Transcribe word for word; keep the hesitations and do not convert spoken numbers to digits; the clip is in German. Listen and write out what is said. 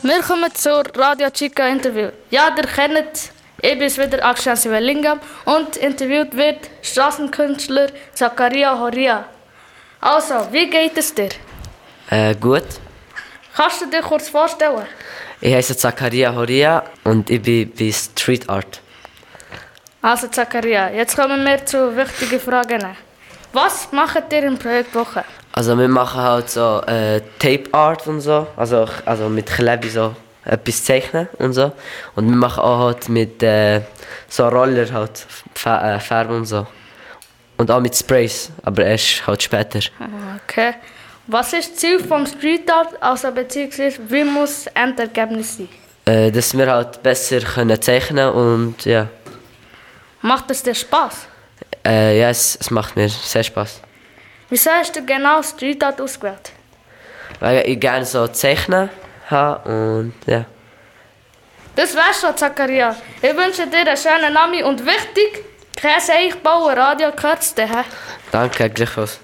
Wir kommen zur Radio Chica Interview. Ja, ihr kennt, ich bin wieder Akşener Wellingham und interviewt wird Straßenkünstler Zakaria Horia. Also, wie geht es dir? Äh, gut. Kannst du dir kurz vorstellen? Ich heiße Zakaria Horia und ich bin bei Street Art. Also Zakaria, jetzt kommen wir zu wichtigen Fragen. Was macht ihr im Projekt Woche? Also wir machen halt so äh, Tape Art und so, also, also mit Klebe so etwas zeichnen und so. Und wir machen auch halt mit äh, so Roller halt F- äh, Farben und so. Und auch mit Sprays, aber erst halt später. Okay. Was ist das Ziel vom Street Art, also beziehungsweise wie muss das Endergebnis sein? Äh, dass wir halt besser können zeichnen und ja. Macht es dir Spaß? Äh, ja, es, es macht mir sehr Spaß. Wieso hast du genau Street Art ausgewählt? Weil ich gerne so zeichnen habe und ja. Das wär's schon, Zakaria. Ich wünsche dir einen schönen Abend und wichtig, kein Seich bauen, Radio gehört es dir. Danke, gleichfalls.